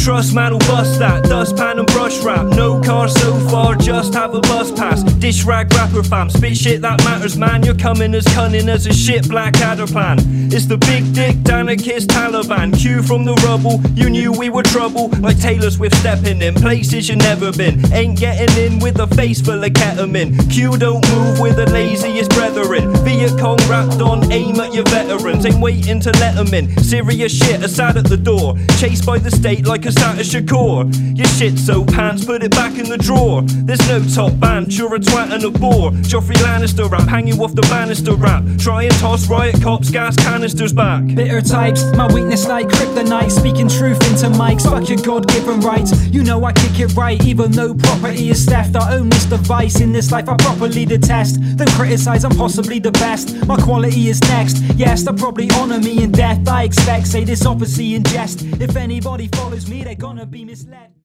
trust, man, will bust that. Dustpan and brush rap, no car so far, just have a bus pass. Dish rag rapper fam, spit shit that matters, man. You're coming as cunning as a shit Blackadder plan. It's the big dick anarchist Taliban. Cue from the rubble, you knew we were trouble. Like Taylor Swift stepping in places you never been. Ain't getting in with a face full of ketamine. Q don't move with the laziest brethren. Viet Cong rapped on, aim at your veterans. Ain't waiting to let them in. Serious shit are sat at the door, chased by the state like a Sata Shakur. Your shit so pants, put it back in the drawer. There's no top band, you're a twat and a bore. Joffrey Lannister rap, hang you off the banister rap. Try and toss riot cops, gas canisters back. Bitter types, my weakness like kryptonite. Speaking truth into mics, fuck your God-given rights. You know I kick it right, even though property is theft. I own this device, in this life I properly detest. Don't criticise, I'm possibly the best. My quality is next, yes, they'll probably honour me in death. I expect, say this obviously in jest. If anybody follows me, they're gonna be misled.